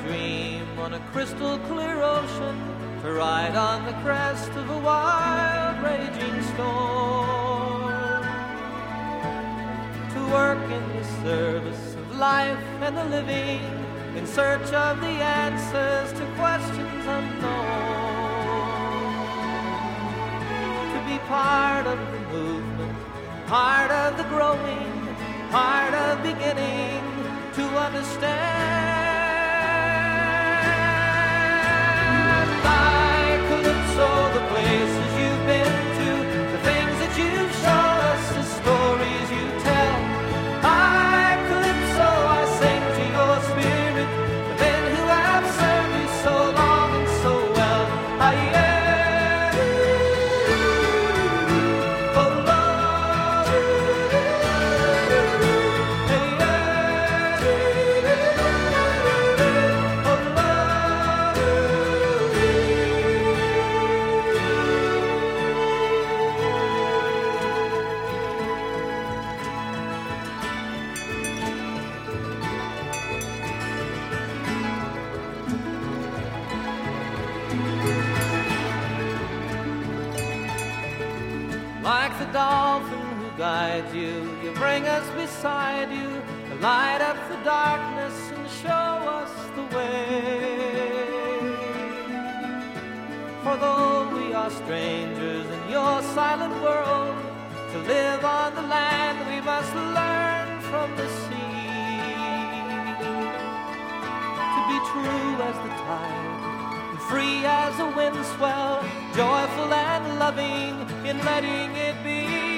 dream on a crystal clear ocean, to ride on the crest of a wild raging storm, to work in the service of life and the living, in search of the answers to questions unknown, to be part of the movement, part of the growing, part of beginning to understand. Like Calypso, the places you've been to, the things that you've shown us, the stories you tell. Like Calypso, I sing to your spirit, the men who have served you so long and so well. Like the dolphin who guides you, you bring us beside you, to light up the darkness and show us the way. For though we are strangers in your silent world, to live on the land we must learn from the sea, to be true as the tide, free as a wind swell, joyful and loving in letting it be.